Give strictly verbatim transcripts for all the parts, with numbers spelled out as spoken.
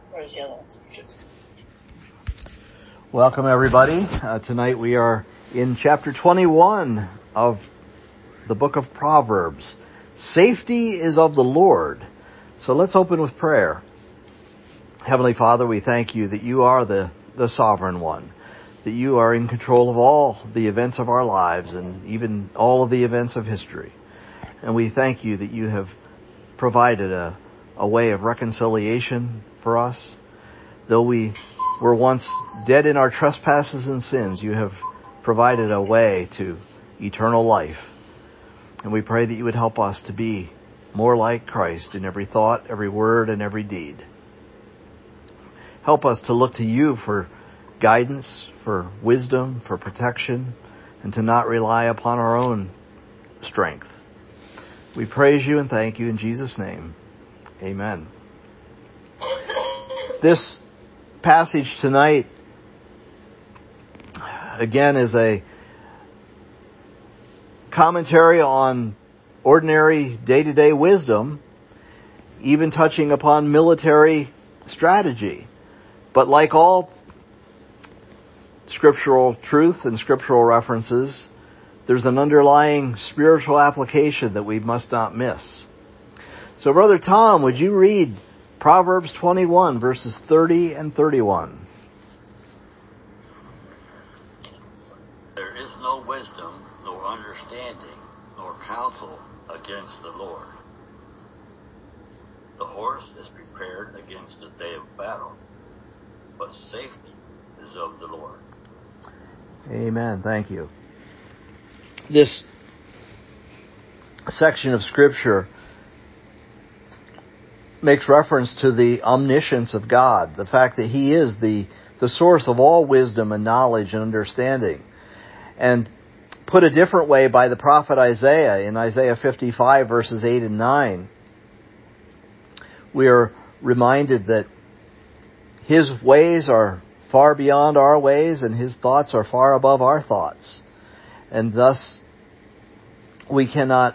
Welcome, everybody. Uh, tonight we are in chapter twenty-one of the book of Proverbs. Safety is of the Lord. So let's open with prayer. Heavenly Father, we thank you that you are the, the sovereign one, that you are in control of all the events of our lives and even all of the events of history. And we thank you that you have provided a, a way of reconciliation for us. Though we were once dead in our trespasses and sins, you have provided a way to eternal life. And we pray that you would help us to be more like Christ in every thought, every word, and every deed. Help us to look to you for guidance, for wisdom, for protection, and to not rely upon our own strength. We praise you and thank you in Jesus' name. Amen. This passage tonight, again, is a commentary on ordinary day-to-day wisdom, even touching upon military strategy. But like all scriptural truth and scriptural references, there's an underlying spiritual application that we must not miss. So, Brother Tom, would you read Proverbs twenty-one, verses thirty and thirty-one. There is no wisdom, nor understanding, nor counsel against the Lord. The horse is prepared against the day of battle, but safety is of the Lord. Amen. Thank you. This section of Scripture makes reference to the omniscience of God, the fact that He is the, the source of all wisdom and knowledge and understanding. And put a different way by the prophet Isaiah, in Isaiah fifty-five, verses eight and nine, we are reminded that His ways are far beyond our ways and His thoughts are far above our thoughts. And thus, we cannot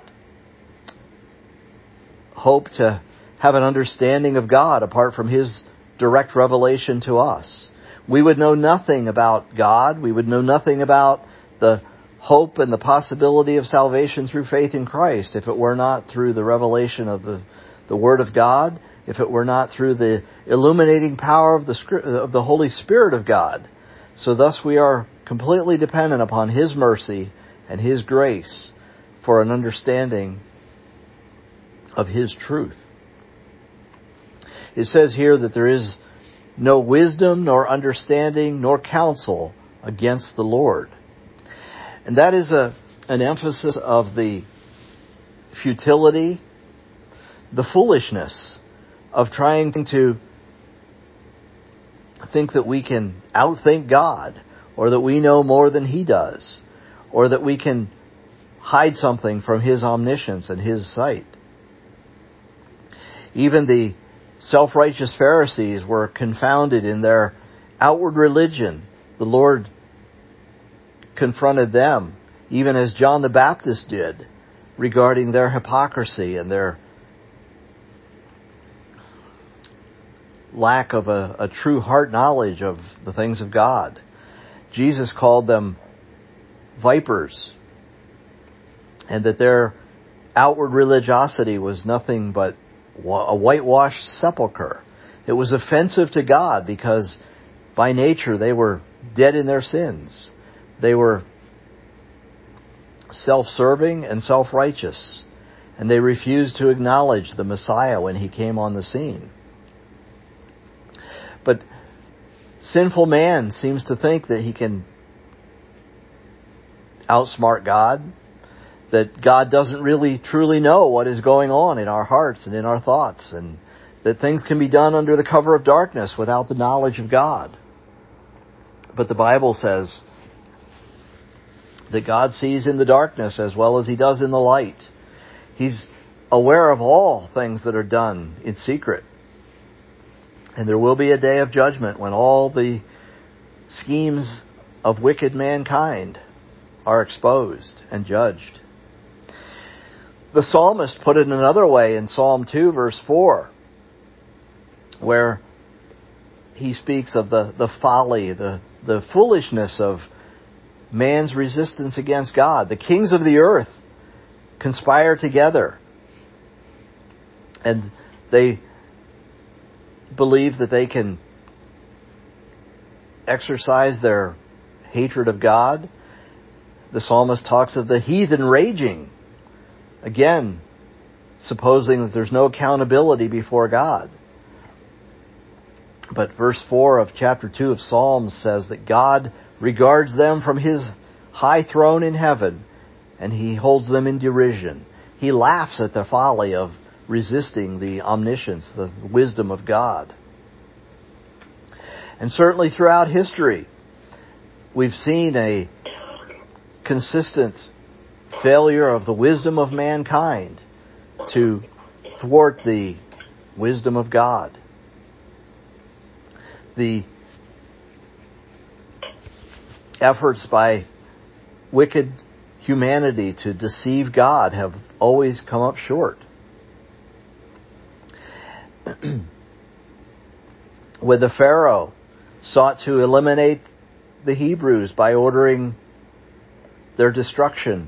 hope to have an understanding of God apart from His direct revelation to us. We would know nothing about God. We would know nothing about the hope and the possibility of salvation through faith in Christ if it were not through the revelation of the, the Word of God, if it were not through the illuminating power of the, of the Holy Spirit of God. So thus we are completely dependent upon His mercy and His grace for an understanding of His truth. It says here that there is no wisdom, nor understanding, nor counsel against the Lord. And that is a, an emphasis of the futility, the foolishness of trying to think that we can outthink God, or that we know more than He does, or that we can hide something from His omniscience and His sight. Even the self-righteous Pharisees were confounded in their outward religion. The Lord confronted them, even as John the Baptist did, regarding their hypocrisy and their lack of a, a true heart knowledge of the things of God. Jesus called them vipers, and that their outward religiosity was nothing but a whitewashed sepulcher. It was offensive to God because by nature they were dead in their sins. They were self-serving and self-righteous, and they refused to acknowledge the Messiah when He came on the scene. But sinful man seems to think that he can outsmart God, that God doesn't really truly know what is going on in our hearts and in our thoughts, and that things can be done under the cover of darkness without the knowledge of God. But the Bible says that God sees in the darkness as well as He does in the light. He's aware of all things that are done in secret. And there will be a day of judgment when all the schemes of wicked mankind are exposed and judged. The psalmist put it another way in Psalm two, verse four, where he speaks of the, the folly, the, the foolishness of man's resistance against God. The kings of the earth conspire together, and they believe that they can exercise their hatred of God. The psalmist talks of the heathen raging, again, supposing that there's no accountability before God. But verse four of chapter two of Psalms says that God regards them from his high throne in heaven, and he holds them in derision. He laughs at the folly of resisting the omniscience, the wisdom of God. And certainly throughout history, we've seen a consistent failure of the wisdom of mankind to thwart the wisdom of God. The efforts by wicked humanity to deceive God have always come up short. When the Pharaoh sought to eliminate the Hebrews by ordering their destruction,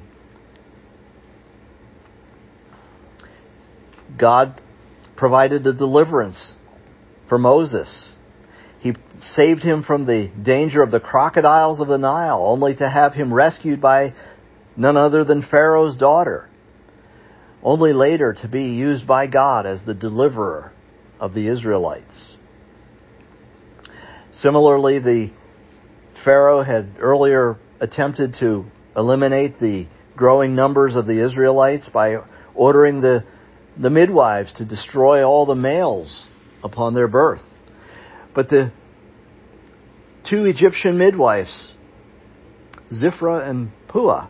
God provided a deliverance for Moses. He saved him from the danger of the crocodiles of the Nile, only to have him rescued by none other than Pharaoh's daughter, only later to be used by God as the deliverer of the Israelites. Similarly, the Pharaoh had earlier attempted to eliminate the growing numbers of the Israelites by ordering the, the midwives to destroy all the males upon their birth. But the two Egyptian midwives, Ziphrah and Puah,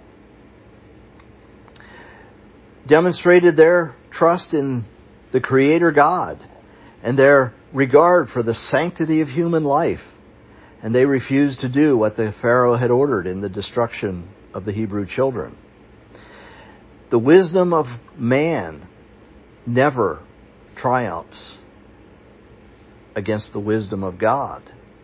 demonstrated their trust in the Creator God and their regard for the sanctity of human life. And they refused to do what the Pharaoh had ordered in the destruction of the Hebrew children. The wisdom of man never triumphs against the wisdom of God.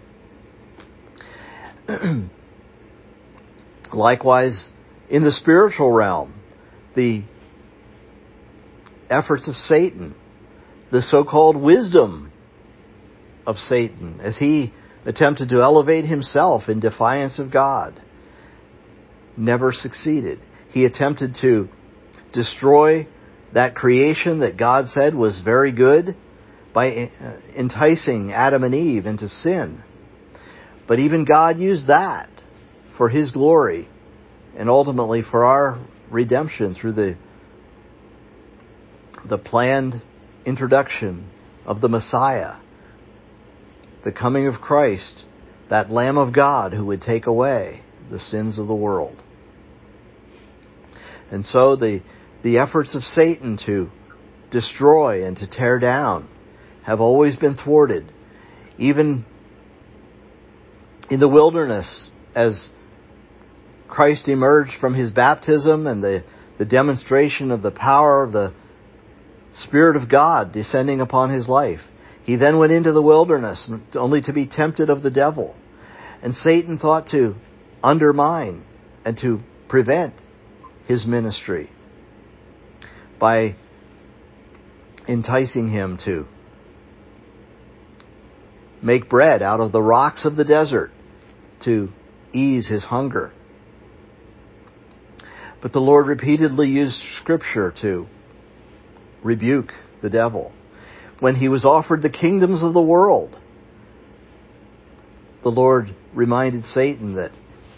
Likewise, in the spiritual realm, the efforts of Satan, the so-called wisdom of Satan, as he attempted to elevate himself in defiance of God, never succeeded. He attempted to destroy that creation that God said was very good by enticing Adam and Eve into sin. But even God used that for His glory and ultimately for our redemption through the, the planned introduction of the Messiah, the coming of Christ, that Lamb of God who would take away the sins of the world. And so the, the efforts of Satan to destroy and to tear down have always been thwarted. Even in the wilderness, as Christ emerged from His baptism and the, the demonstration of the power of the Spirit of God descending upon His life, He then went into the wilderness only to be tempted of the devil. And Satan thought to undermine and to prevent His ministry by enticing Him to make bread out of the rocks of the desert to ease His hunger. But the Lord repeatedly used Scripture to rebuke the devil. When He was offered the kingdoms of the world, the Lord reminded Satan that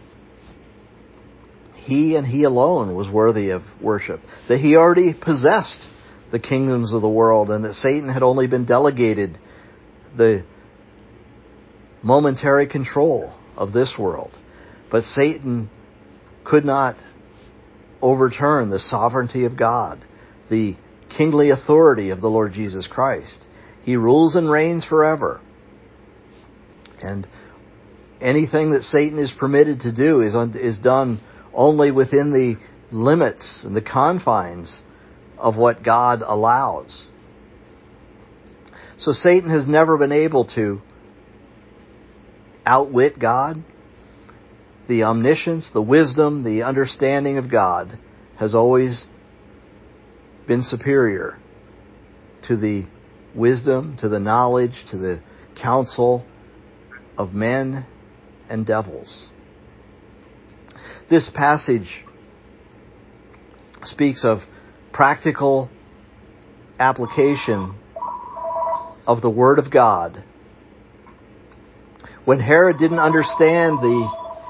He and He alone was worthy of worship, that He already possessed the kingdoms of the world, and that Satan had only been delegated the momentary control of this world. But Satan could not overturn the sovereignty of God, the kingly authority of the Lord Jesus Christ. He rules and reigns forever. And anything that Satan is permitted to do is, is done only within the limits and the confines of what God allows. So Satan has never been able to outwit God. The omniscience, the wisdom, the understanding of God has always been superior to the wisdom, to the knowledge, to the counsel of men and devils. This passage speaks of practical application of the Word of God. When Herod didn't understand the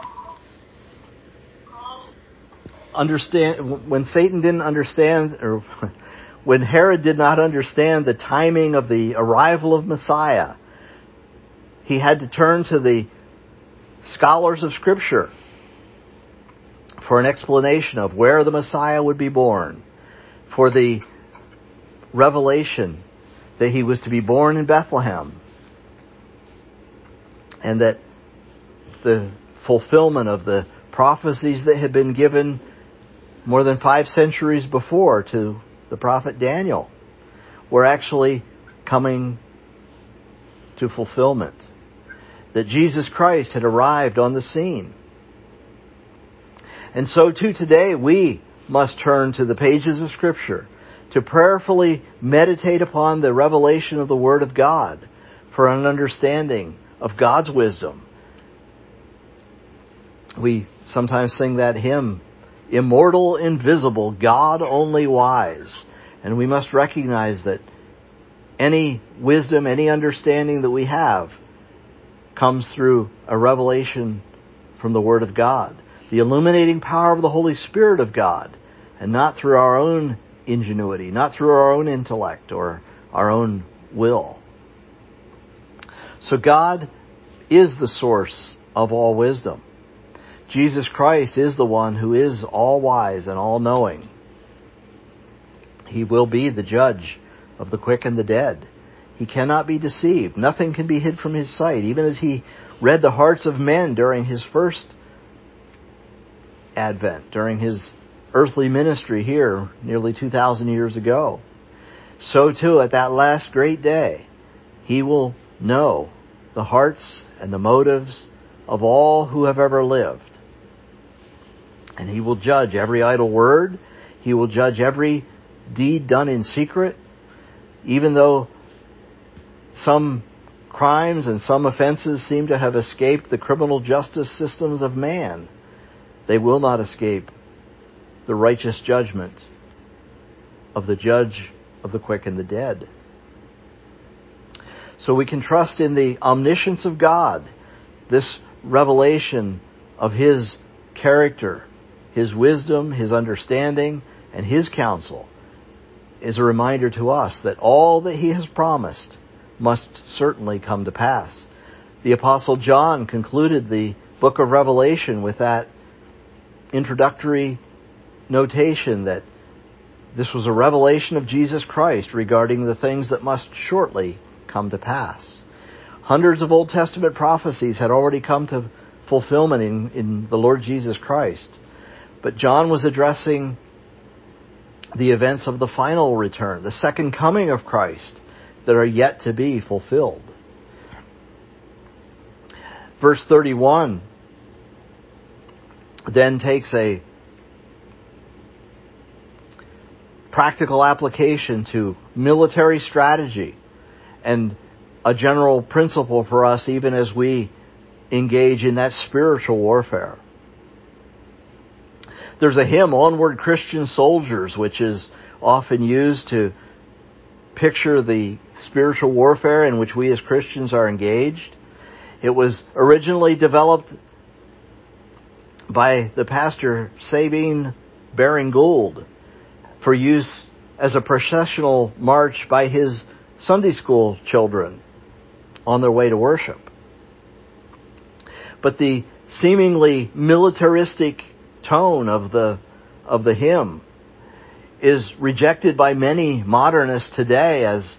understand when Satan didn't understand or when Herod did not understand the timing of the arrival of Messiah, he had to turn to the scholars of Scripture for an explanation of where the Messiah would be born, for the revelation that he was to be born in Bethlehem, and that the fulfillment of the prophecies that had been given more than five centuries before to the prophet Daniel were actually coming to fulfillment. That Jesus Christ had arrived on the scene. And so too today we must turn to the pages of Scripture to prayerfully meditate upon the revelation of the Word of God for an understanding of God's wisdom. We sometimes sing that hymn, Immortal, Invisible, God Only Wise. And we must recognize that any wisdom, any understanding that we have comes through a revelation from the Word of God. The illuminating power of the Holy Spirit of God, and not through our own ingenuity, not through our own intellect or our own will. So God is the source of all wisdom. Jesus Christ is the one who is all wise and all knowing. He will be the judge of the quick and the dead. He cannot be deceived. Nothing can be hid from his sight. Even as he read the hearts of men during his first advent, during his earthly ministry here nearly two thousand years ago, so too at that last great day, he will know the hearts and the motives of all who have ever lived. And he will judge every idle word. He will judge every deed done in secret. Even though some crimes and some offenses seem to have escaped the criminal justice systems of man, they will not escape the righteous judgment of the judge of the quick and the dead. So we can trust in the omniscience of God, this revelation of His character, His wisdom, His understanding, and His counsel is a reminder to us that all that He has promised must certainly come to pass. The Apostle John concluded the book of Revelation with that introductory notation that this was a revelation of Jesus Christ regarding the things that must shortly come to pass. Hundreds of Old Testament prophecies had already come to fulfillment in, in the Lord Jesus Christ. But John was addressing the events of the final return, the second coming of Christ, that are yet to be fulfilled. Verse thirty-one then takes a practical application to military strategy and a general principle for us even as we engage in that spiritual warfare. There's a hymn, Onward Christian Soldiers, which is often used to picture the spiritual warfare in which we as Christians are engaged. It was originally developed by the pastor Sabine Baring Gould for use as a processional march by his Sunday school children on their way to worship. But the seemingly militaristic tone of the of the hymn is rejected by many modernists today as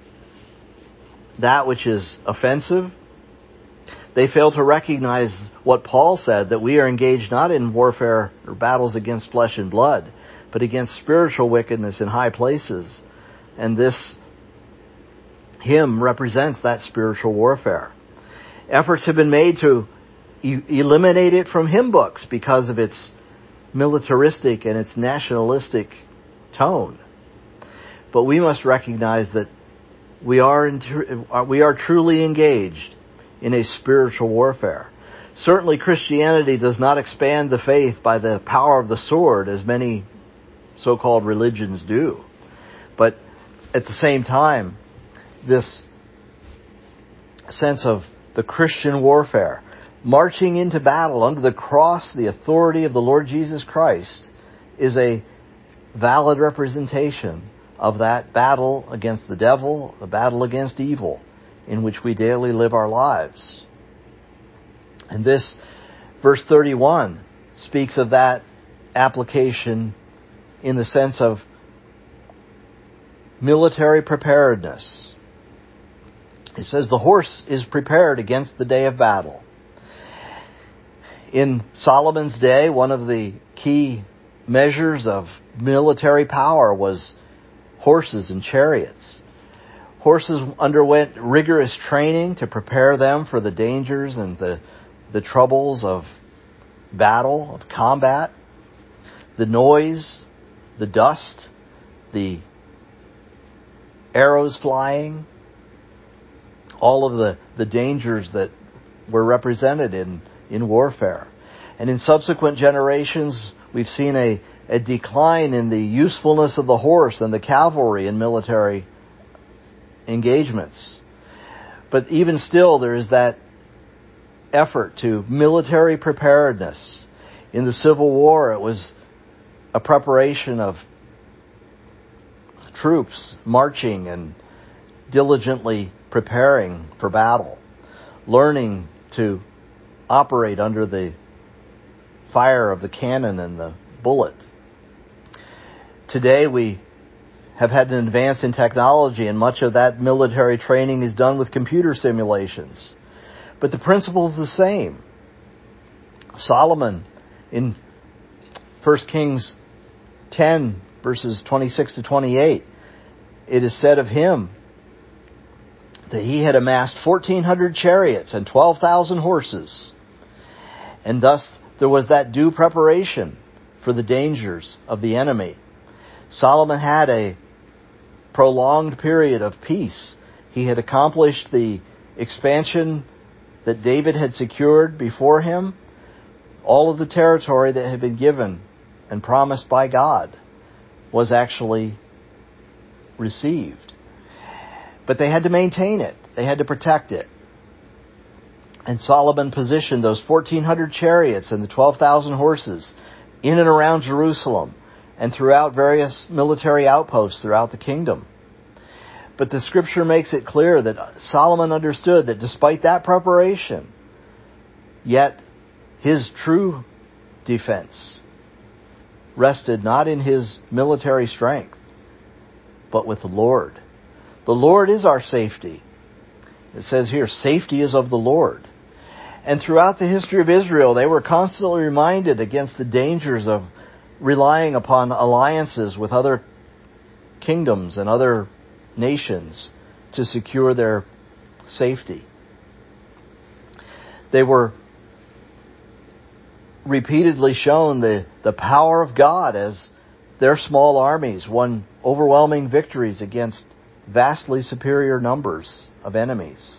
that which is offensive. They fail to recognize what Paul said, that we are engaged not in warfare or battles against flesh and blood, but against spiritual wickedness in high places. And this hymn represents that spiritual warfare. Efforts have been made to e- eliminate it from hymn books because of its militaristic and its nationalistic tone. But we must recognize that we are in, we are truly engaged in a spiritual warfare. Certainly Christianity does not expand the faith by the power of the sword as many so-called religions do. But at the same time, this sense of the Christian warfare, marching into battle under the cross, the authority of the Lord Jesus Christ, is a valid representation of that battle against the devil, the battle against evil, in which we daily live our lives. And this, verse thirty-one, speaks of that application in the sense of military preparedness. It says the horse is prepared against the day of battle. In Solomon's day, one of the key measures of military power was horses and chariots. Horses underwent rigorous training to prepare them for the dangers and the, the troubles of battle, of combat, the noise, the dust, the arrows flying, all of the, the dangers that were represented in, in warfare. And in subsequent generations, we've seen a, a decline in the usefulness of the horse and the cavalry in military engagements. But even still, there is that effort to military preparedness. In the Civil War, it was a preparation of troops marching and diligently preparing for battle, learning to operate under the fire of the cannon and the bullet. Today we have had an advance in technology, and much of that military training is done with computer simulations. But the principle is the same. Solomon, in First Kings ten, verses twenty-six to twenty-eight, it is said of him that he had amassed fourteen hundred chariots and twelve thousand horses. And thus there was that due preparation for the dangers of the enemy. Solomon had a prolonged period of peace. He had accomplished the expansion that David had secured before him. All of the territory that had been given and promised by God was actually received. But they had to maintain it. They had to protect it. And Solomon positioned those fourteen hundred chariots and the twelve thousand horses in and around Jerusalem and throughout various military outposts throughout the kingdom. But the scripture makes it clear that Solomon understood that despite that preparation, yet his true defense rested not in his military strength, but with the Lord. The Lord is our safety. It says here, safety is of the Lord. And throughout the history of Israel, they were constantly reminded against the dangers of relying upon alliances with other kingdoms and other nations to secure their safety. They were repeatedly shown the, the power of God as their small armies won overwhelming victories against vastly superior numbers of enemies.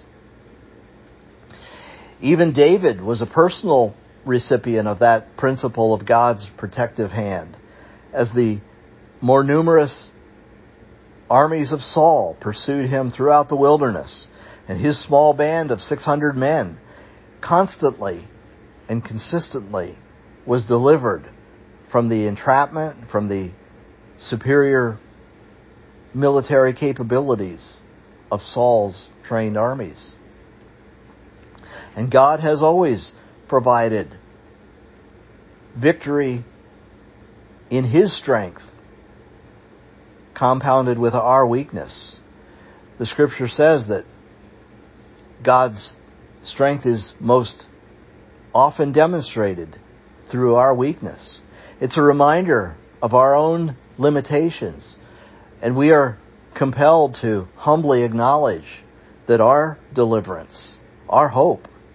Even David was a personal recipient of that principle of God's protective hand, as the more numerous armies of Saul pursued him throughout the wilderness, and his small band of six hundred men constantly and consistently was delivered from the entrapment, from the superior military capabilities of Saul's trained armies. And God has always provided victory in His strength, compounded with our weakness. The Scripture says that God's strength is most often demonstrated through our weakness. It's a reminder of our own limitations, and we are compelled to humbly acknowledge that our deliverance, our hope,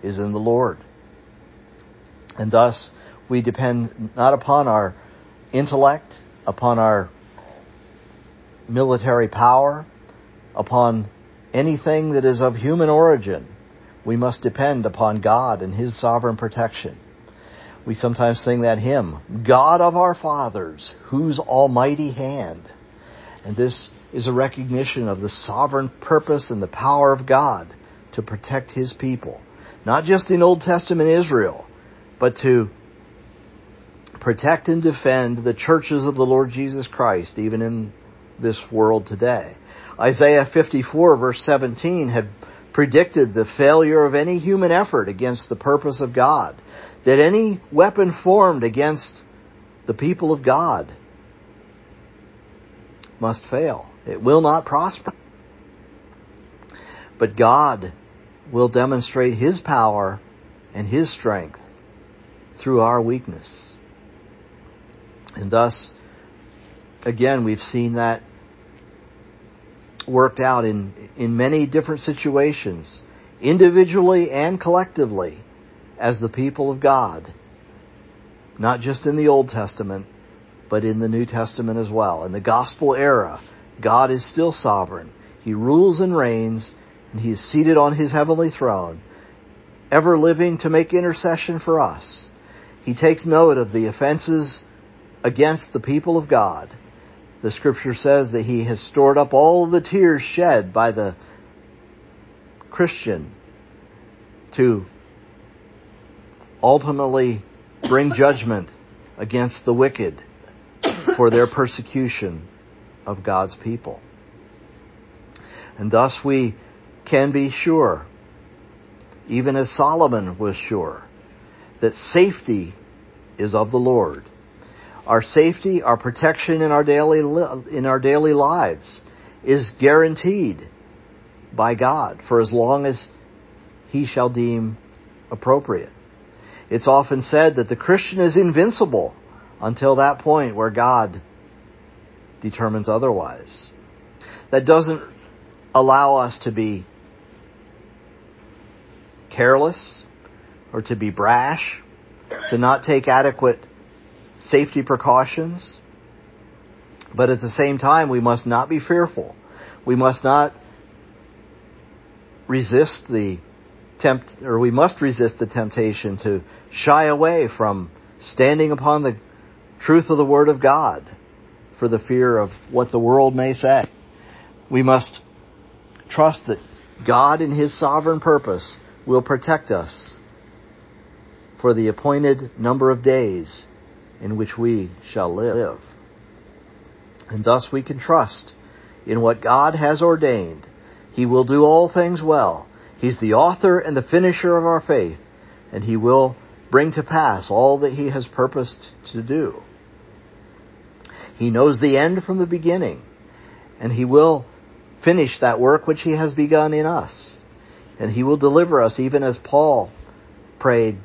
is in the Lord. And thus, we depend not upon our intellect, upon our military power, upon anything that is of human origin. We must depend upon God and His sovereign protection. We sometimes sing that hymn, God of our fathers, whose almighty hand. And this is a recognition of the sovereign purpose and the power of God to protect His people. Not just in Old Testament Israel, but to protect and defend the churches of the Lord Jesus Christ, even in this world today. Isaiah fifty-four, verse seventeen, had predicted the failure of any human effort against the purpose of God, that any weapon formed against the people of God must fail. It will not prosper. But God will demonstrate His power and His strength through our weakness. And thus, again, we've seen that worked out in, in many different situations, individually and collectively, as the people of God. Not just in the Old Testament, but in the New Testament as well. In the gospel era, God is still sovereign. He rules and reigns, and He is seated on His heavenly throne, ever living to make intercession for us. He takes note of the offenses against the people of God. The Scripture says that He has stored up all the tears shed by the Christian to ultimately bring judgment against the wicked for their persecution of God's people. And thus we can be sure, even as Solomon was sure, that safety is of the Lord. Our safety, our protection in our daily li- in our daily lives is guaranteed by God for as long as He shall deem appropriate. It's often said that the Christian is invincible until that point where God determines otherwise. That doesn't allow us to be careless or to be brash, to not take adequate safety precautions. But at the same time, we must not be fearful. We must not resist the tempt, or we must resist the temptation to shy away from standing upon the truth of the Word of God for the fear of what the world may say. We must trust that God in His sovereign purpose will protect us for the appointed number of days in which we shall live. And thus we can trust in what God has ordained. He will do all things well. He's the author and the finisher of our faith, and He will bring to pass all that He has purposed to do. He knows the end from the beginning, and He will finish that work which He has begun in us. And He will deliver us, even as Paul prayed,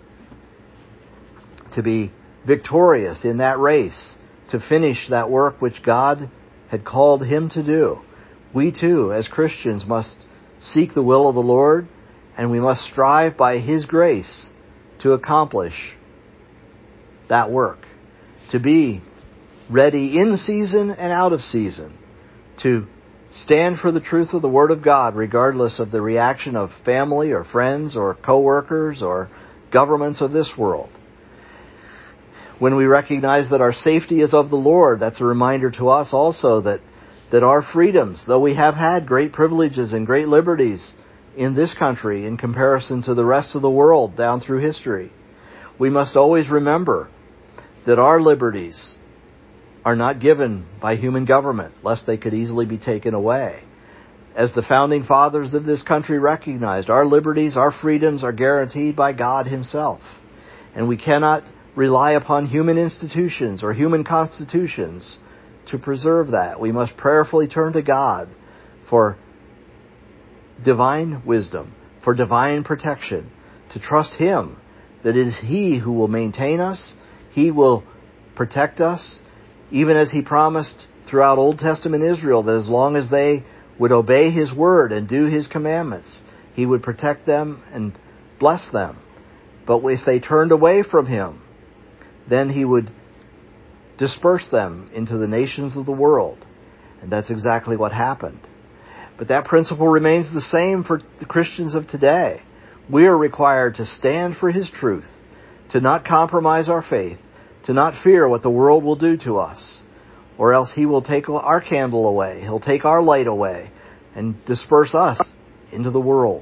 to be victorious in that race, to finish that work which God had called him to do. We too, as Christians, must seek the will of the Lord, and we must strive by His grace to accomplish that work, to be ready in season and out of season, to stand for the truth of the Word of God, regardless of the reaction of family or friends or co-workers or governments of this world. When we recognize that our safety is of the Lord, that's a reminder to us also that, that our freedoms, though we have had great privileges and great liberties in this country in comparison to the rest of the world down through history, we must always remember that our liberties are not given by human government, lest they could easily be taken away. As the founding fathers of this country recognized, our liberties, our freedoms are guaranteed by God Himself. And we cannot rely upon human institutions or human constitutions to preserve that. We must prayerfully turn to God for divine wisdom, for divine protection, to trust Him that it is He who will maintain us, He will protect us, even as He promised throughout Old Testament Israel that as long as they would obey His word and do His commandments, He would protect them and bless them. But if they turned away from him, then he would disperse them into the nations of the world. And that's exactly what happened. But that principle remains the same for the Christians of today. We are required to stand for his truth, to not compromise our faith, to not fear what the world will do to us, or else he will take our candle away, he'll take our light away, and disperse us into the world.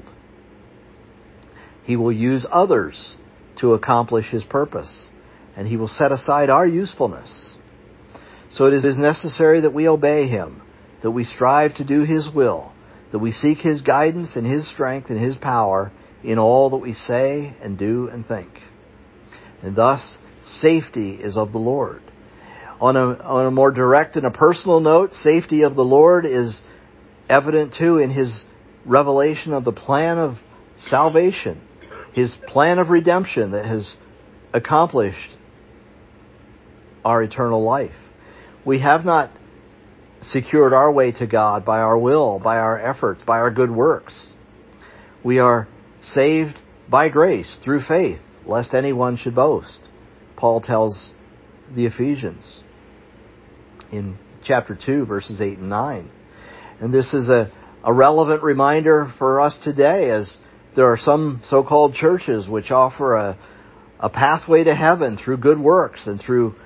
He will use others to accomplish his purpose, and he will set aside our usefulness. So it is necessary that we obey him, that we strive to do his will, that we seek his guidance and his strength and his power in all that we say and do and think. And thus, safety is of the Lord. On a, on a more direct and a personal note, safety of the Lord is evident too in his revelation of the plan of salvation, his plan of redemption that has accomplished our eternal life. We have not secured our way to God by our will, by our efforts, by our good works. We are saved by grace through faith, lest anyone should boast, Paul tells the Ephesians in chapter two, verses eight and nine. And this is a, a relevant reminder for us today, as there are some so-called churches which offer a, a pathway to heaven through good works and through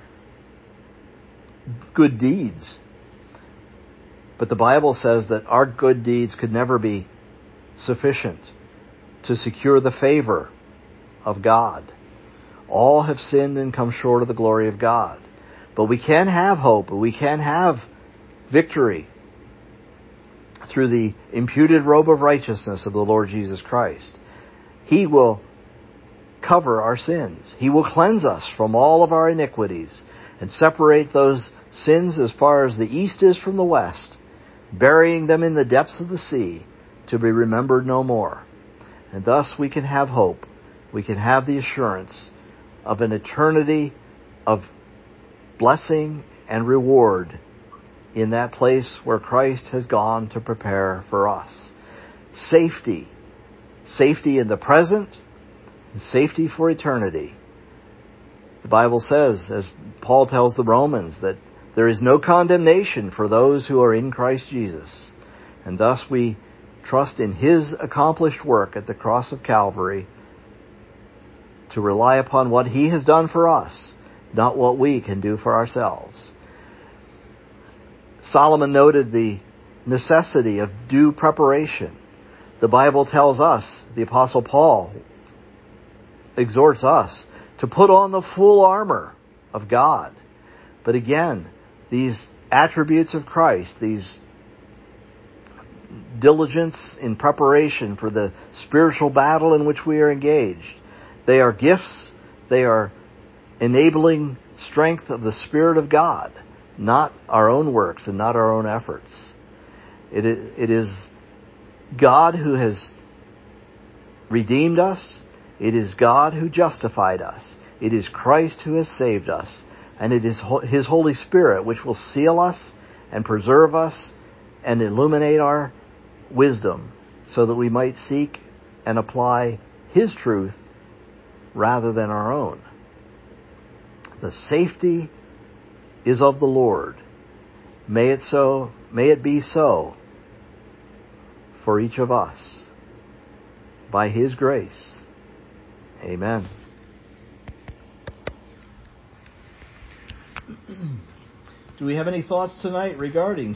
good deeds. But the Bible says that our good deeds could never be sufficient to secure the favor of God. All have sinned and come short of the glory of God. But we can have hope, we can have victory through the imputed robe of righteousness of the Lord Jesus Christ. He will cover our sins. He will cleanse us from all of our iniquities and separate those sins as far as the east is from the west, burying them in the depths of the sea to be remembered no more. And thus we can have hope. We can have the assurance of an eternity of blessing and reward in that place where Christ has gone to prepare for us. Safety. Safety in the present and safety for eternity. The Bible says, as Paul tells the Romans, that there is no condemnation for those who are in Christ Jesus. And thus we trust in his accomplished work at the cross of Calvary to rely upon what he has done for us, not what we can do for ourselves. Solomon noted the necessity of due preparation. The Bible tells us, the Apostle Paul exhorts us to put on the full armor of God. But again, these attributes of Christ, these diligence in preparation for the spiritual battle in which we are engaged, they are gifts, they are enabling strength of the Spirit of God, not our own works and not our own efforts. It is, it is God who has redeemed us. It is God who justified us. It is Christ who has saved us. And it is his Holy Spirit which will seal us and preserve us and illuminate our wisdom so that we might seek and apply his truth rather than our own. The safety is of the Lord. May it so, may it be so for each of us by his grace. Amen. Do we have any thoughts tonight regarding